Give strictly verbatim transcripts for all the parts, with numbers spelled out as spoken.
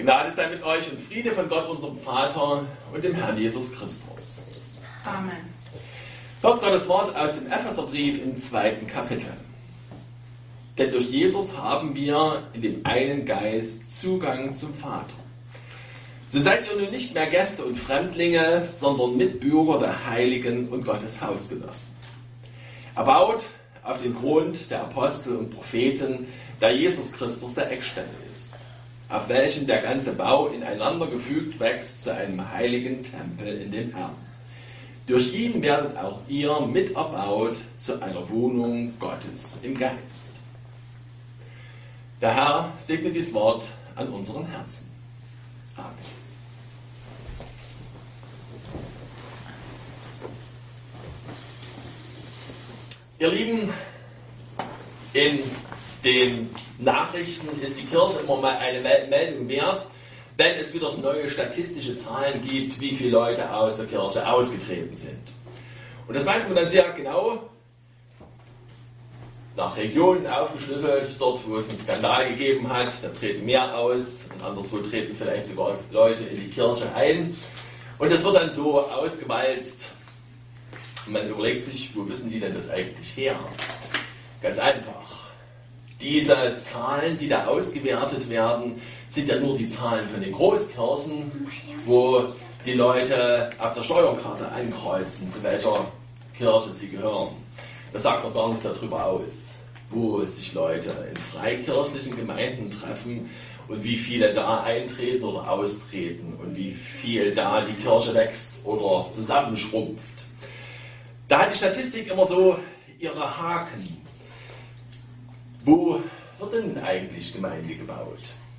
Gnade sei mit euch und Friede von Gott, unserem Vater und dem Herrn Jesus Christus. Amen. Hört Gottes Wort aus dem Epheserbrief im zweiten Kapitel. Denn durch Jesus haben wir in dem einen Geist Zugang zum Vater. So seid ihr nun nicht mehr Gäste und Fremdlinge, sondern Mitbürger der Heiligen und Gottes Hausgenossen. Erbaut auf den Grund der Apostel und Propheten, da Jesus Christus der Eckstein ist, auf welchem der ganze Bau ineinander gefügt wächst zu einem heiligen Tempel in dem Herrn. Durch ihn werdet auch ihr mit erbaut zu einer Wohnung Gottes im Geist. Der Herr segne dieses Wort an unseren Herzen. Amen. Ihr Lieben, in den Nachrichten ist die Kirche immer mal eine Meldung wert, wenn es wieder neue statistische Zahlen gibt, wie viele Leute aus der Kirche ausgetreten sind. Und das weiß man dann sehr genau, nach Regionen aufgeschlüsselt, dort wo es einen Skandal gegeben hat, da treten mehr aus und anderswo treten vielleicht sogar Leute in die Kirche ein. Und das wird dann so ausgewalzt. Und man überlegt sich, wo wissen die denn das eigentlich her? Ganz einfach. Diese Zahlen, die da ausgewertet werden, sind ja nur die Zahlen von den Großkirchen, wo die Leute auf der Steuerkarte ankreuzen, zu welcher Kirche sie gehören. Das sagt noch gar nichts darüber aus, wo sich Leute in freikirchlichen Gemeinden treffen und wie viele da eintreten oder austreten und wie viel da die Kirche wächst oder zusammenschrumpft. Da hat die Statistik immer so ihre Haken. Wo wird denn eigentlich Gemeinde gebaut?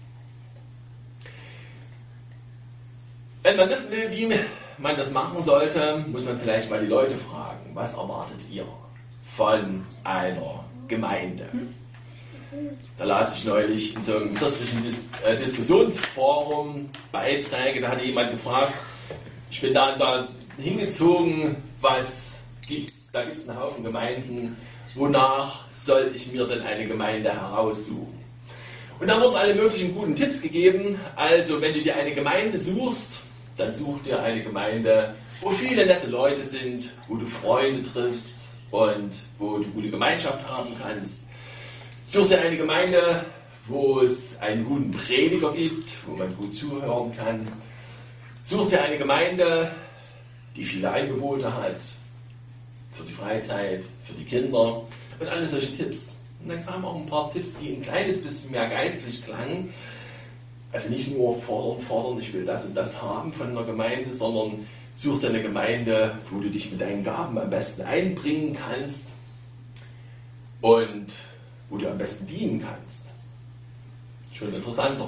Wenn man wissen will, wie man das machen sollte, muss man vielleicht mal die Leute fragen, was erwartet ihr von einer Gemeinde? Da las ich neulich in so einem christlichen Dis- äh, Diskussionsforum Beiträge, da hatte jemand gefragt, ich bin da und da hingezogen, was gibt's? Da gibt es einen Haufen Gemeinden, wonach soll ich mir denn eine Gemeinde heraussuchen? Und da wurden alle möglichen guten Tipps gegeben. Also wenn du dir eine Gemeinde suchst, dann such dir eine Gemeinde, wo viele nette Leute sind, wo du Freunde triffst und wo du gute Gemeinschaft haben kannst. Such dir eine Gemeinde, wo es einen guten Prediger gibt, wo man gut zuhören kann. Such dir eine Gemeinde, die viele Angebote hat, für die Freizeit, für die Kinder und alle solche Tipps. Und dann kamen auch ein paar Tipps, die ein kleines bisschen mehr geistlich klangen. Also nicht nur fordern, fordern, ich will das und das haben von einer Gemeinde, sondern such dir eine Gemeinde, wo du dich mit deinen Gaben am besten einbringen kannst und wo du am besten dienen kannst. Schon interessanter.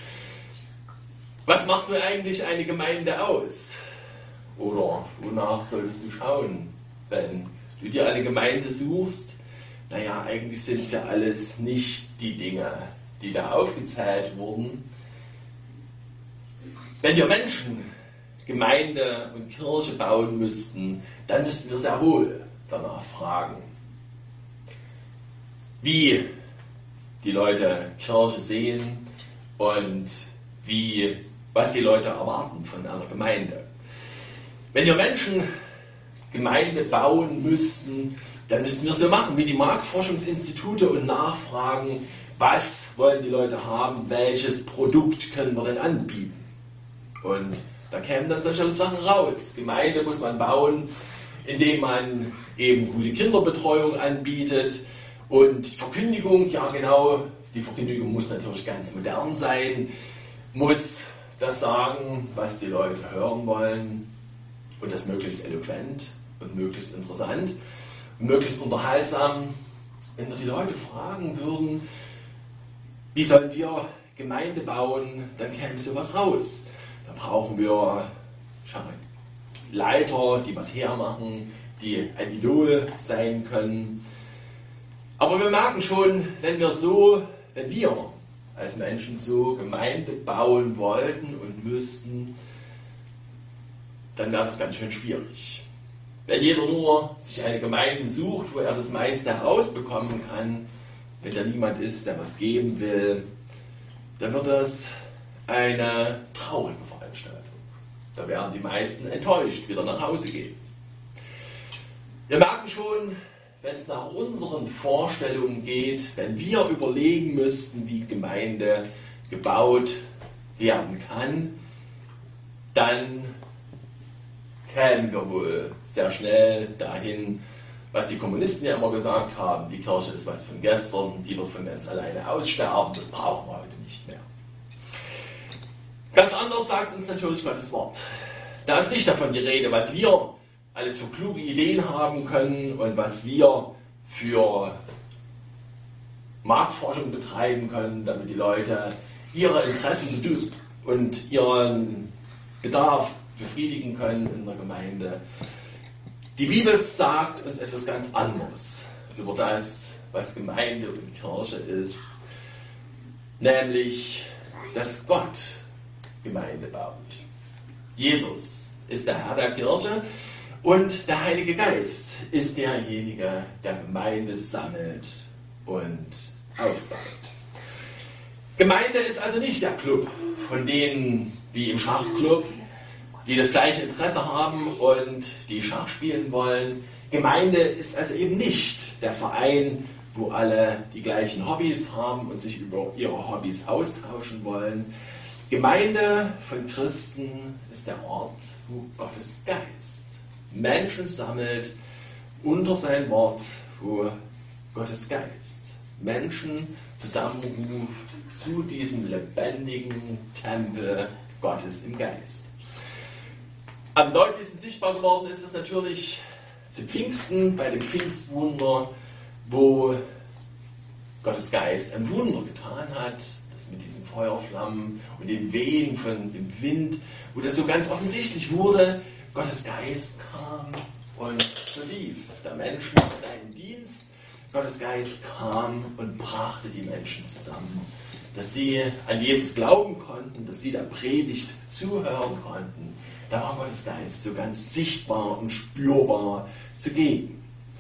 Was macht nur eigentlich eine Gemeinde aus? Oder wonach solltest du schauen, wenn du dir eine Gemeinde suchst? Naja, eigentlich sind es ja alles nicht die Dinge, die da aufgezählt wurden. Wenn wir Menschen Gemeinde und Kirche bauen müssten, dann müssten wir sehr wohl danach fragen, wie die Leute Kirche sehen und wie, was die Leute erwarten von einer Gemeinde. Wenn wir Menschen Gemeinde bauen müssten, dann müssten wir so machen wie die Marktforschungsinstitute und nachfragen, was wollen die Leute haben, welches Produkt können wir denn anbieten. Und da kämen dann solche Sachen raus. Gemeinde muss man bauen, indem man eben gute Kinderbetreuung anbietet und Verkündigung, ja genau, die Verkündigung muss natürlich ganz modern sein, muss das sagen, was die Leute hören wollen und das möglichst eloquent und möglichst interessant und möglichst unterhaltsam. Wenn wir die Leute fragen würden, wie sollen wir Gemeinde bauen, dann käme sowas raus. Da brauchen wir Leiter, die was hermachen, die ein Idol sein können. Aber wir merken schon, wenn wir so, wenn wir als Menschen so Gemeinde bauen wollten und müssten, dann wäre das ganz schön schwierig. Wenn jeder nur sich eine Gemeinde sucht, wo er das meiste herausbekommen kann, wenn da niemand ist, der was geben will, dann wird das eine traurige Veranstaltung. Da werden die meisten enttäuscht wieder nach Hause gehen. Wir merken schon, wenn es nach unseren Vorstellungen geht, wenn wir überlegen müssten, wie Gemeinde gebaut werden kann, dann kämen wir wohl sehr schnell dahin, was die Kommunisten ja immer gesagt haben, die Kirche ist was von gestern, die wird von ganz alleine aussterben, das brauchen wir heute nicht mehr. Ganz anders sagt uns natürlich Gottes Wort. Da ist nicht davon die Rede, was wir alles für kluge Ideen haben können und was wir für Marktforschung betreiben können, damit die Leute ihre Interessen und ihren Bedarf befriedigen können in der Gemeinde. Die Bibel sagt uns etwas ganz anderes über das, was Gemeinde und Kirche ist, nämlich, dass Gott Gemeinde baut. Jesus ist der Herr der Kirche und der Heilige Geist ist derjenige, der Gemeinde sammelt und aufbaut. Gemeinde ist also nicht der Club von denen, wie im Schachclub, die das gleiche Interesse haben und die Schach spielen wollen. Gemeinde ist also eben nicht der Verein, wo alle die gleichen Hobbys haben und sich über ihre Hobbys austauschen wollen. Gemeinde von Christen ist der Ort, wo Gottes Geist Menschen sammelt unter sein Wort, wo Gottes Geist Menschen zusammenruft zu diesem lebendigen Tempel Gottes im Geist. Am deutlichsten sichtbar geworden ist es natürlich zu Pfingsten, bei dem Pfingstwunder, wo Gottes Geist ein Wunder getan hat, das mit diesen Feuerflammen und den Wehen von dem Wind, wo das so ganz offensichtlich wurde, Gottes Geist kam und berief der Menschen seinen Dienst. Gottes Geist kam und brachte die Menschen zusammen, dass sie an Jesus glauben konnten, dass sie der Predigt zuhören konnten. Da war Gottes Geist so ganz sichtbar und spürbar zugegen.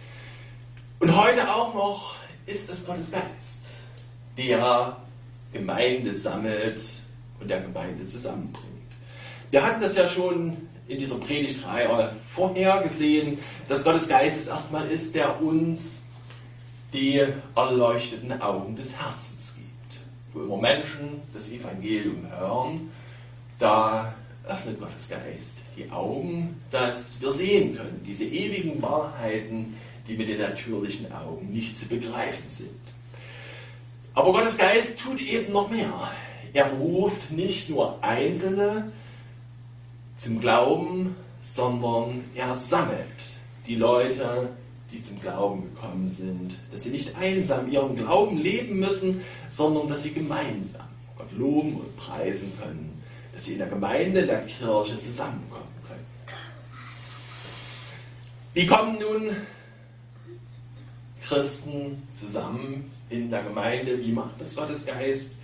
Und heute auch noch ist es Gottes Geist, der Gemeinde sammelt und der Gemeinde zusammenbringt. Wir hatten das ja schon in dieser Predigtreihe vorher gesehen, dass Gottes Geist es erstmal ist, der uns die erleuchteten Augen des Herzens gibt. Wo immer Menschen das Evangelium hören, da öffnet Gottes Geist die Augen, dass wir sehen können, diese ewigen Wahrheiten, die mit den natürlichen Augen nicht zu begreifen sind. Aber Gottes Geist tut eben noch mehr. Er beruft nicht nur Einzelne zum Glauben, sondern er sammelt die Leute, die zum Glauben gekommen sind, dass sie nicht einsam ihren Glauben leben müssen, sondern dass sie gemeinsam Gott loben und preisen können, dass sie in der Gemeinde, in der Kirche zusammenkommen können. Wie kommen nun Christen zusammen in der Gemeinde? Wie macht das Gottes Geist?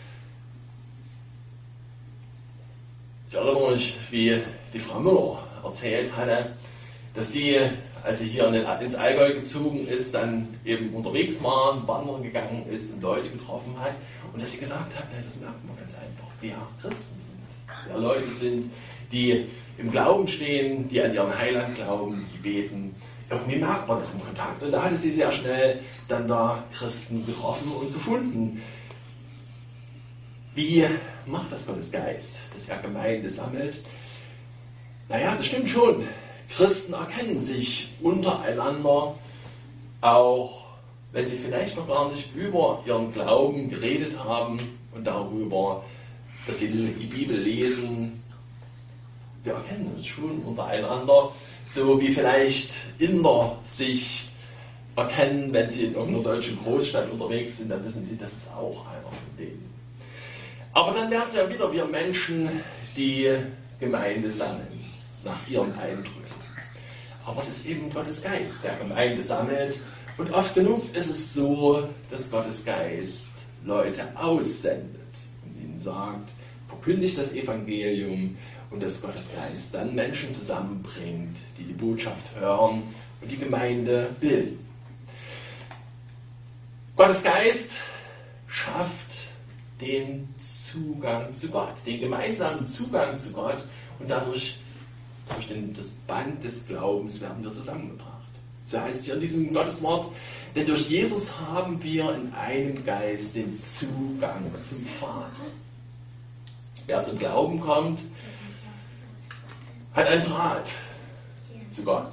Ich erinnere mich, wie die Frau Müller erzählt hatte, dass sie, als sie hier ins Allgäu gezogen ist, dann eben unterwegs war, wandern gegangen ist und Leute getroffen hat und dass sie gesagt hat, das merkt man ganz einfach, wer Christen sind. Ja, Leute sind, die im Glauben stehen, die an ihren Heiland glauben, die beten. Irgendwie merkt man das im Kontakt. Und da hatte sie sehr schnell dann da Christen getroffen und gefunden. Wie macht das Gottes Geist, dass er Gemeinde sammelt? Naja, das stimmt schon. Christen erkennen sich untereinander, auch wenn sie vielleicht noch gar nicht über ihren Glauben geredet haben und darüber, dass sie die Bibel lesen. Wir erkennen uns schon untereinander, so wie vielleicht Inder sich erkennen, wenn sie in irgendeiner deutschen Großstadt unterwegs sind, dann wissen sie, das ist auch einer von denen. Aber dann wären es ja wieder wir Menschen, die Gemeinde sammeln, nach ihren Eindrücken. Aber es ist eben Gottes Geist, der Gemeinde sammelt. Und oft genug ist es so, dass Gottes Geist Leute aussendet und ihnen sagt, verkündigt das Evangelium und dass Gottes Geist dann Menschen zusammenbringt, die die Botschaft hören und die Gemeinde bilden. Gottes Geist schafft den Zugang zu Gott, den gemeinsamen Zugang zu Gott und dadurch durch den, das Band des Glaubens werden wir zusammengebracht. So heißt es hier in diesem Gotteswort, denn durch Jesus haben wir in einem Geist den Zugang zum Vater. Wer zum Glauben kommt, hat einen Draht zu Gott.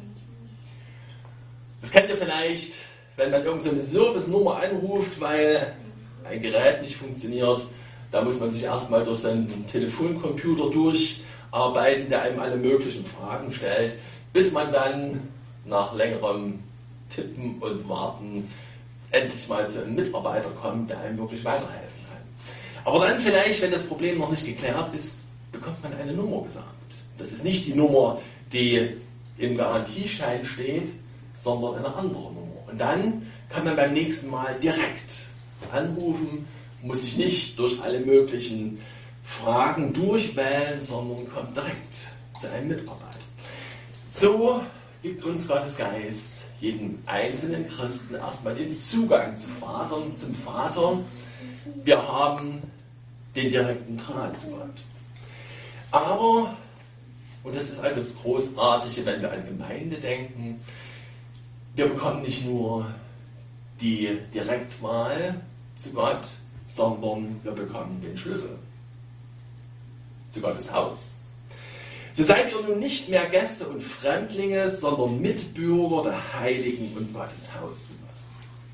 Das kennt ihr vielleicht, wenn man irgendeine Service-Nummer anruft, weil ein Gerät nicht funktioniert. Da muss man sich erstmal durch seinen Telefoncomputer durcharbeiten, der einem alle möglichen Fragen stellt, bis man dann nach längerem Tippen und Warten endlich mal zu einem Mitarbeiter kommt, der einem wirklich weiterhelfen kann. Aber dann vielleicht, wenn das Problem noch nicht geklärt ist, bekommt man eine Nummer gesagt. Das ist nicht die Nummer, die im Garantieschein steht, sondern eine andere Nummer. Und dann kann man beim nächsten Mal direkt anrufen, muss sich nicht durch alle möglichen Fragen durchwählen, sondern kommt direkt zu einem Mitarbeiter. So gibt uns Gottes Geist, jedem einzelnen Christen, erstmal den Zugang zum Vater, zum Vater. Wir haben den direkten Draht zu Gott. Aber, und das ist alles Großartige, wenn wir an Gemeinde denken, wir bekommen nicht nur die Direktwahl zu Gott, sondern wir bekommen den Schlüssel zu Gottes Haus. So seid ihr nun nicht mehr Gäste und Fremdlinge, sondern Mitbürger der Heiligen und Gottes Hausgenossen.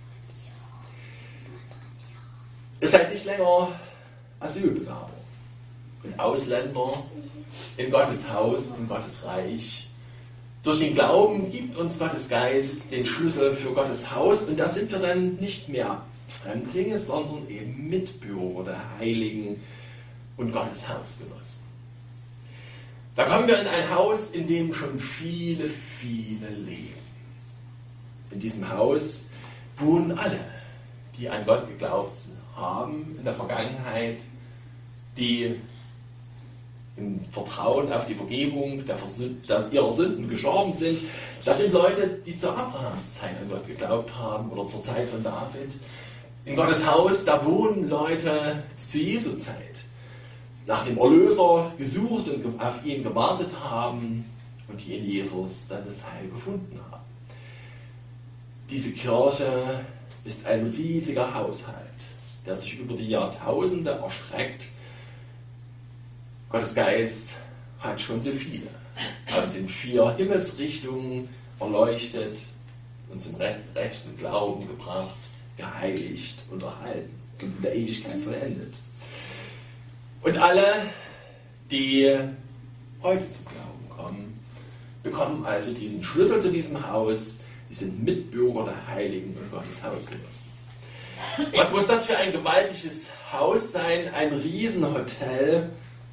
Ihr seid nicht länger Asylbewerber und Ausländer in Gottes Haus, in Gottes Reich. Durch den Glauben gibt uns Gottes Geist den Schlüssel für Gottes Haus und da sind wir dann nicht mehr Fremdlinge, sondern eben Mitbürger der Heiligen und Gottes Hausgenossen. Da kommen wir in ein Haus, in dem schon viele, viele leben. In diesem Haus wohnen alle, die an Gott geglaubt haben in der Vergangenheit, die im Vertrauen auf die Vergebung der Versünd- der ihrer Sünden gestorben sind. Das sind Leute, die zur Abrahamszeit an Gott geglaubt haben oder zur Zeit von David. In Gottes Haus, da wohnen Leute, die zu Jesu Zeit nach dem Erlöser gesucht und auf ihn gewartet haben und die in Jesus dann das Heil gefunden haben. Diese Kirche ist ein riesiger Haushalt, der sich über die Jahrtausende erstreckt. Gottes Geist hat schon so viele aus den vier Himmelsrichtungen erleuchtet und zum rechten Glauben gebracht, geheiligt und erhalten und in der Ewigkeit vollendet. Und alle, die heute zum Glauben kommen, bekommen also diesen Schlüssel zu diesem Haus, die sind Mitbürger der Heiligen und Gottes Hausgenossen. Was muss das für ein gewaltiges Haus sein? Ein Riesenhotel.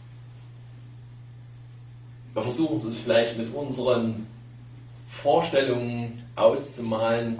Wir versuchen es vielleicht mit unseren Vorstellungen auszumalen.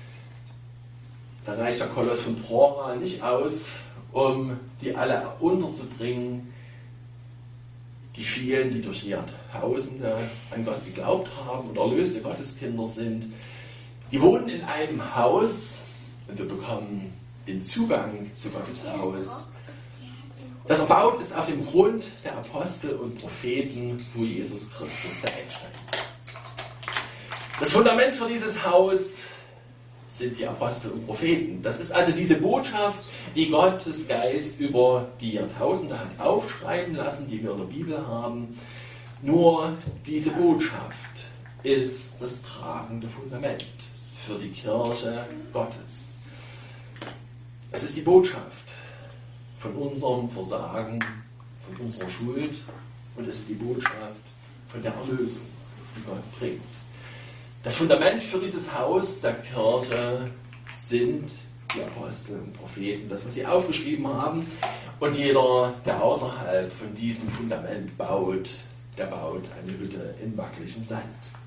Da reicht der Koloss von Trora nicht aus, um die alle unterzubringen. Die vielen, die durch Jahrtausende an Gott geglaubt haben und erlöste Gotteskinder sind, die wohnen in einem Haus und wir bekommen den Zugang zu Gottes Haus. Das erbaut ist auf dem Grund der Apostel und Propheten, wo Jesus Christus der Einstein ist. Das Fundament für dieses Haus sind die Apostel und Propheten. Das ist also diese Botschaft, die Gottes Geist über die Jahrtausende hat aufschreiben lassen, die wir in der Bibel haben. Nur diese Botschaft ist das tragende Fundament für die Kirche Gottes. Es ist die Botschaft von unserem Versagen, von unserer Schuld und es ist die Botschaft von der Erlösung, die Gott bringt. Das Fundament für dieses Haus der Kirche sind die Apostel und Propheten, das, was sie aufgeschrieben haben. Und jeder, der außerhalb von diesem Fundament baut, der baut eine Hütte in wackeligem Sand.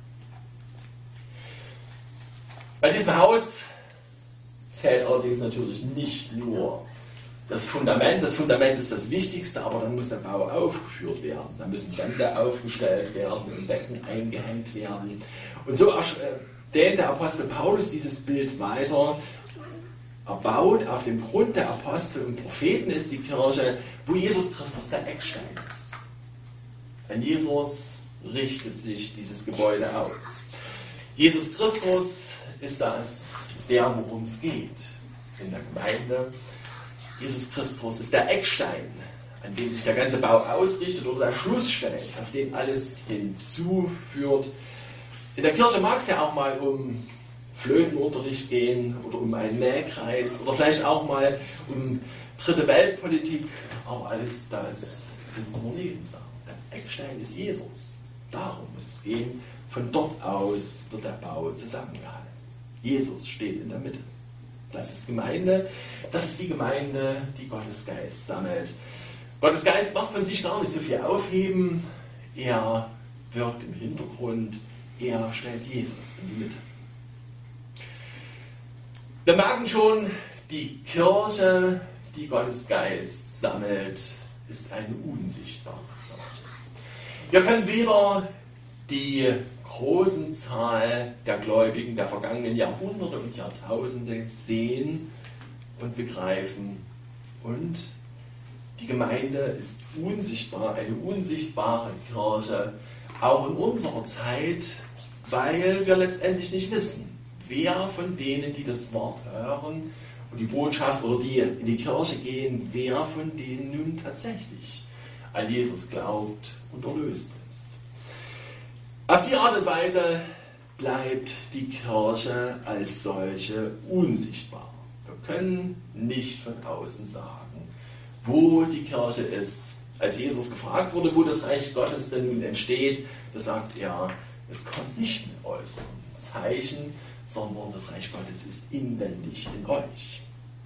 Bei diesem Haus zählt allerdings natürlich nicht nur das Fundament. Das Fundament ist das Wichtigste, aber dann muss der Bau aufgeführt werden. Da müssen Wände aufgestellt werden und Decken eingehängt werden. Und so dehnt der Apostel Paulus dieses Bild weiter erbaut auf dem Grund der Apostel und Propheten ist die Kirche, wo Jesus Christus der Eckstein ist. An Jesus richtet sich dieses Gebäude aus. Jesus Christus ist das, ist der, worum es geht in der Gemeinde. Jesus Christus ist der Eckstein, an dem sich der ganze Bau ausrichtet, oder der Schlussstein, auf den alles hinzuführt. In der Kirche mag es ja auch mal um Flötenunterricht gehen oder um einen Nähkreis oder vielleicht auch mal um dritte Weltpolitik, aber alles das sind nur Nebensachen. Der Eckstein ist Jesus. Darum muss es gehen. Von dort aus wird der Bau zusammengehalten. Jesus steht in der Mitte. Das ist Gemeinde. Das ist die Gemeinde, die Gottes Geist sammelt. Gottes Geist macht von sich gar nicht so viel aufheben. Er wirkt im Hintergrund. Er stellt Jesus in die Mitte. Wir merken schon, die Kirche, die Gottes Geist sammelt, ist eine unsichtbare Kirche. Wir können weder die großen Zahl der Gläubigen der vergangenen Jahrhunderte und Jahrtausende sehen und begreifen. Und die Gemeinde ist unsichtbar, eine unsichtbare Kirche, auch in unserer Zeit, weil wir letztendlich nicht wissen, wer von denen, die das Wort hören und die Botschaft oder die in die Kirche gehen, wer von denen nun tatsächlich an Jesus glaubt und erlöst ist. Auf die Art und Weise bleibt die Kirche als solche unsichtbar. Wir können nicht von außen sagen, wo die Kirche ist. Als Jesus gefragt wurde, wo das Reich Gottes denn nun entsteht, da sagt er, es kommt nicht mit äußeren Zeichen, sondern das Reich Gottes ist inwendig in euch.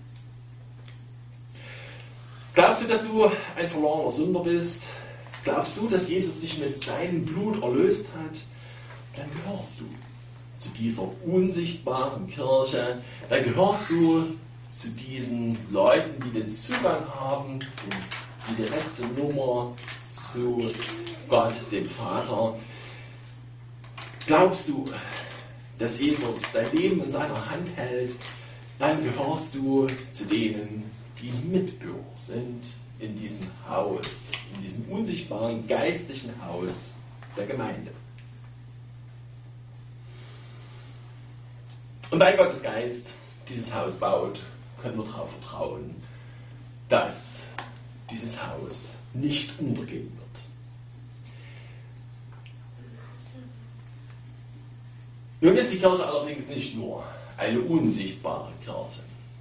Glaubst du, dass du ein verlorener Sünder bist? Glaubst du, dass Jesus dich mit seinem Blut erlöst hat? Dann gehörst du zu dieser unsichtbaren Kirche. Dann gehörst du zu diesen Leuten, die den Zugang haben, die direkte Nummer zu Gott, dem Vater. Glaubst du, dass Jesus dein Leben in seiner Hand hält, dann gehörst du zu denen, die Mitbürger sind in diesem Haus, in diesem unsichtbaren geistlichen Haus der Gemeinde. Und weil Gottes Geist dieses Haus baut, können wir darauf vertrauen, dass dieses Haus nicht untergehen wird. Nun ist die Kirche allerdings nicht nur eine unsichtbare Kirche.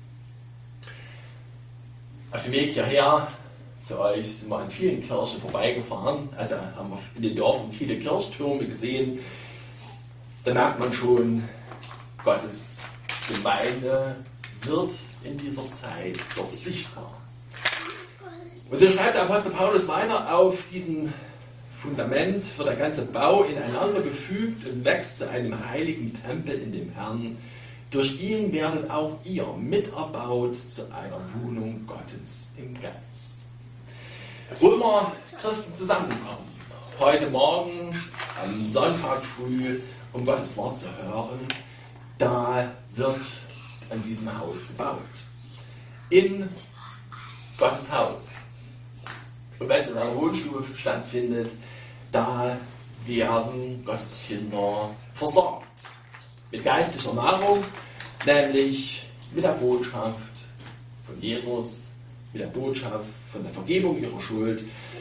Auf dem Weg hierher zu euch sind wir an vielen Kirchen vorbeigefahren, also haben wir in den Dörfern viele Kirchtürme gesehen. Da merkt man schon, Gottes Gemeinde wird in dieser Zeit dort sichtbar. Und so schreibt der Apostel Paulus weiter: Auf diesem Fundament wird der ganze Bau ineinander gefügt und wächst zu einem heiligen Tempel in dem Herrn. Durch ihn werdet auch ihr miterbaut zu einer Wohnung Gottes im Geist. Wo immer Christen zusammenkommen, heute Morgen, am Sonntag früh, um Gottes Wort zu hören, da wird an diesem Haus gebaut. In Gottes Haus. Und wenn es in einer Wohnstube stattfindet, da werden Gottes Kinder versorgt. Mit geistlicher Nahrung, nämlich mit der Botschaft von Jesus, mit der Botschaft von der Vergebung ihrer Schuld.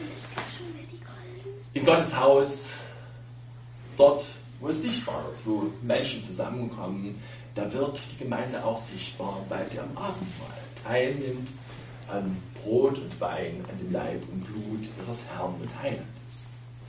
In Gottes Haus, dort, wo es sichtbar wird, wo Menschen zusammenkommen, da wird die Gemeinde auch sichtbar, weil sie am Abendmahl teilnimmt, an Brot und Wein, an dem Leib und Blut ihres Herrn und Heilandes.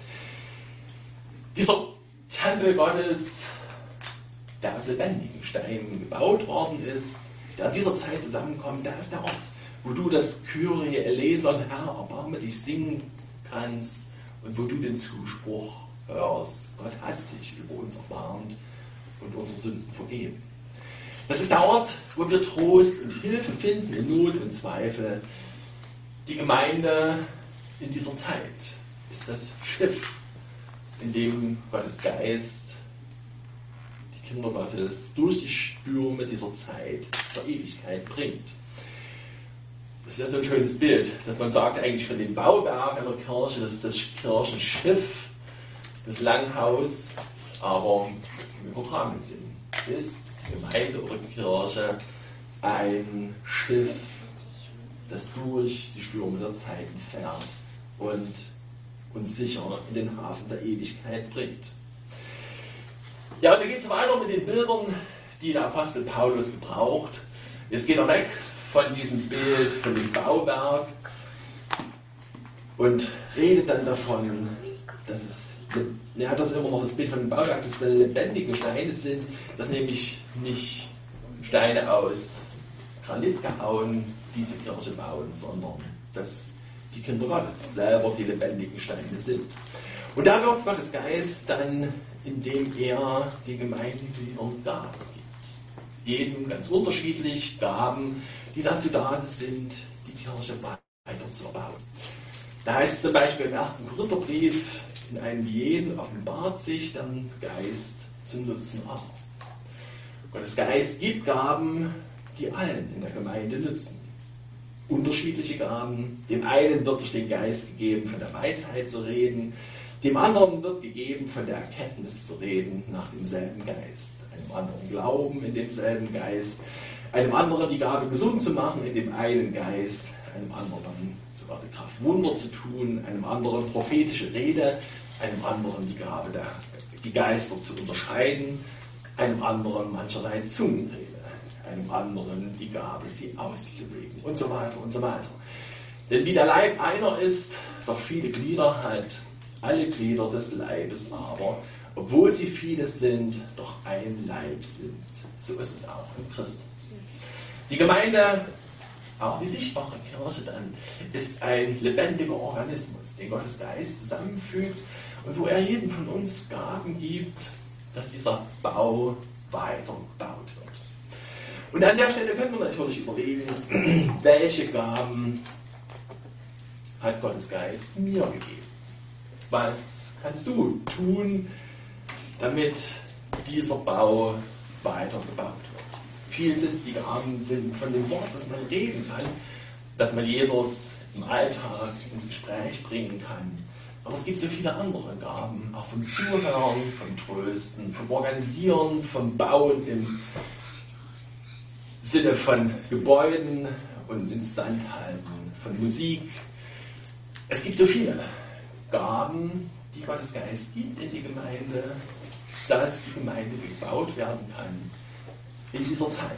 Dieser Tempel Gottes, der aus lebendigen Steinen gebaut worden ist, der in dieser Zeit zusammenkommt, da ist der Ort, wo du das Kyrie eleison, Herr, erbarme dich, singen kannst und wo du den Zuspruch hörst, Gott hat sich über uns erbarmt und unsere Sünden vergeben. Das ist der Ort, wo wir Trost und Hilfe finden in Not und Zweifel. Die Gemeinde in dieser Zeit ist das Schiff, in dem Gottes Geist die Kinder Gottes durch die Stürme dieser Zeit zur Ewigkeit bringt. Das ist ja so ein schönes Bild, dass man sagt eigentlich von dem Bauwerk einer Kirche, das ist das Kirchenschiff, das Langhaus, aber im übertragenen Sinn ist Gemeinde oder Kirche ein Schiff, das durch die Stürme der Zeiten fährt und uns sicher in den Hafen der Ewigkeit bringt. Ja, und dann geht es weiter mit den Bildern, die der Apostel Paulus gebraucht. Jetzt geht er weg von diesem Bild, von dem Bauwerk und redet dann davon, dass es, er hat das immer noch das Bild von dem Bauwerk, dass es lebendige Steine sind, dass nämlich nicht Steine aus Granit gehauen diese Kirche bauen, sondern dass die Kinder Gottes selber die lebendigen Steine sind. Und da wirkt Gottes Geist dann, indem er den Gemeindegliedern Gaben gibt. Jedem ganz unterschiedlich Gaben, die dazu da sind, die Kirche weiter zu erbauen. Da heißt es zum Beispiel im ersten Korintherbrief, in einem jeden offenbart sich der Geist zum Nutzen aller. Gottes Geist gibt Gaben, die allen in der Gemeinde nützen. Unterschiedliche Gaben. Dem einen wird durch den Geist gegeben, von der Weisheit zu reden. Dem anderen wird gegeben, von der Erkenntnis zu reden, nach demselben Geist. Einem anderen Glauben in demselben Geist. Einem anderen die Gabe, gesund zu machen, in dem einen Geist. Einem anderen sogar die Kraft, Wunder zu tun. Einem anderen prophetische Rede. Einem anderen die Gabe, der, die Geister zu unterscheiden. Einem anderen mancherlei Zungenrede. Einem anderen die Gabe, sie auszulegen und so weiter und so weiter. Denn wie der Leib einer ist, doch viele Glieder hat, alle Glieder des Leibes aber, obwohl sie viele sind, doch ein Leib sind. So ist es auch in Christus. Die Gemeinde, auch die sichtbare Kirche dann, ist ein lebendiger Organismus, den Gottes Geist zusammenfügt und wo er jedem von uns Gaben gibt, dass dieser Bau weitergebaut wird. Und an der Stelle können wir natürlich überlegen, welche Gaben hat Gottes Geist mir gegeben? Was kannst du tun, damit dieser Bau weitergebaut wird? Viel sind die Gaben von dem Wort, das man reden kann, dass man Jesus im Alltag ins Gespräch bringen kann. Aber es gibt so viele andere Gaben, auch vom Zuhören, vom Trösten, vom Organisieren, vom Bauen im Sinne von Gebäuden und Instandhalten, von Musik. Es gibt so viele Gaben, die Gottes Geist gibt in die Gemeinde, dass die Gemeinde gebaut werden kann in dieser Zeit.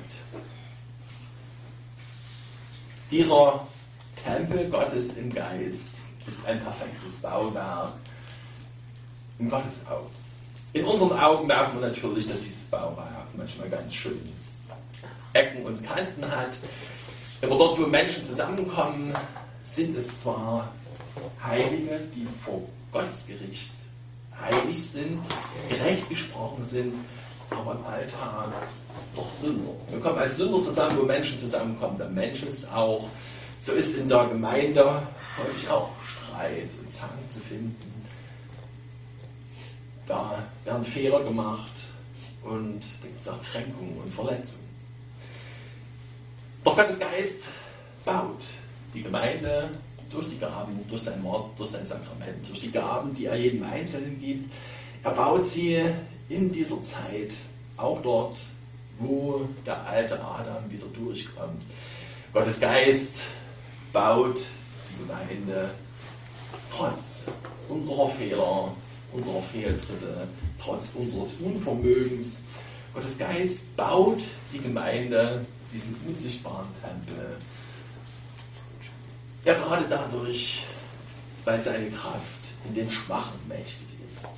Dieser Tempel Gottes im Geist ist ein perfektes Bauwerk in Gottes Augen. In unseren Augen merkt man natürlich, dass dieses Bauwerk manchmal ganz schön Ecken und Kanten hat. Aber dort, wo Menschen zusammenkommen, sind es zwar Heilige, die vor Gottes Gericht heilig sind, gerecht gesprochen sind, aber im Alltag doch Sünder. Wir kommen als Sünder zusammen, wo Menschen zusammenkommen. Der Mensch ist auch, so ist in der Gemeinde häufig auch Streit und Zank zu finden. Da werden Fehler gemacht und da gibt es auch Kränkungen und Verletzungen. Doch Gottes Geist baut die Gemeinde durch die Gaben, durch sein Wort, durch sein Sakrament, durch die Gaben, die er jedem Einzelnen gibt. Er baut sie in dieser Zeit, auch dort, wo der alte Adam wieder durchkommt. Gottes Geist baut die Gemeinde trotz unserer Fehler, unserer Fehltritte, trotz unseres Unvermögens. Gottes Geist baut die Gemeinde, diesen unsichtbaren Tempel. Ja, gerade dadurch, weil seine Kraft in den Schwachen mächtig ist.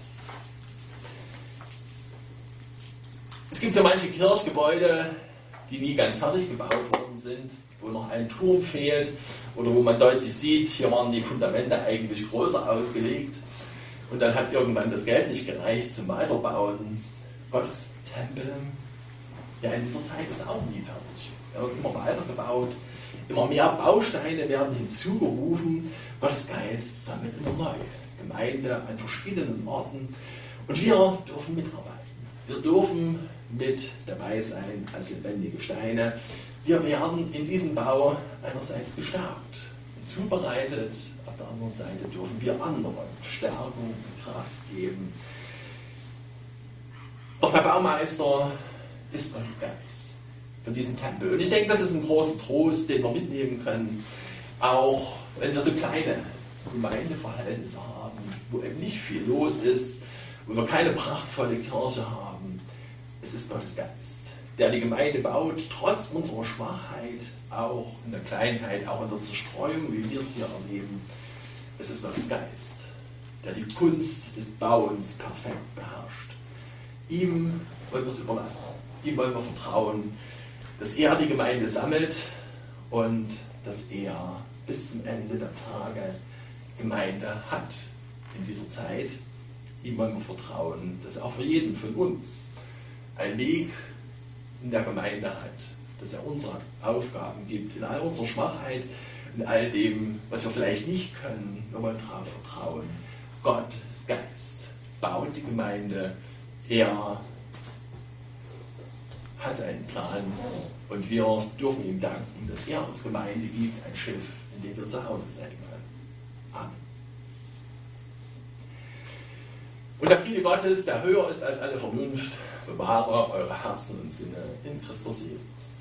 Es gibt so manche Kirchgebäude, die nie ganz fertig gebaut worden sind, wo noch ein Turm fehlt oder wo man deutlich sieht, hier waren die Fundamente eigentlich größer ausgelegt und dann hat irgendwann das Geld nicht gereicht zum Weiterbauen. Gottes Tempel, ja, in dieser Zeit ist auch nie fertig. Er wird immer weitergebaut, immer mehr Bausteine werden hinzugerufen. Gottes Geist sammelt immer neue Gemeinde an verschiedenen Orten und wir dürfen mitarbeiten. Wir dürfen mit dabei sein als lebendige Steine. Wir werden in diesem Bau einerseits gestärkt und zubereitet, auf der anderen Seite dürfen wir anderen Stärkung und Kraft geben. Doch der Baumeister ist Gottes Geist von diesem Tempel. Und ich denke, das ist ein großer Trost, den wir mitnehmen können, auch wenn wir so kleine Gemeindeverhältnisse haben, wo eben nicht viel los ist, wo wir keine prachtvolle Kirche haben. Es ist Gottes Geist, der die Gemeinde baut, trotz unserer Schwachheit, auch in der Kleinheit, auch in der Zerstreuung, wie wir es hier erleben. Es ist Gottes Geist, der die Kunst des Bauens perfekt beherrscht. Ihm wollen wir es überlassen. Ihm wollen wir vertrauen, dass er die Gemeinde sammelt und dass er bis zum Ende der Tage Gemeinde hat in dieser Zeit. Ihm wollen wir vertrauen, dass er auch für jeden von uns einen Weg in der Gemeinde hat, dass er unsere Aufgaben gibt, in all unserer Schwachheit, in all dem, was wir vielleicht nicht können. Wir wollen darauf vertrauen. Gottes Geist baut die Gemeinde. Er hat einen Plan und wir dürfen ihm danken, dass er uns Gemeinde gibt, ein Schiff, in dem wir zu Hause sein können. Amen. Und der Friede Gottes, der höher ist als alle Vernunft, bewahre eure Herzen und Sinne in Christus Jesus.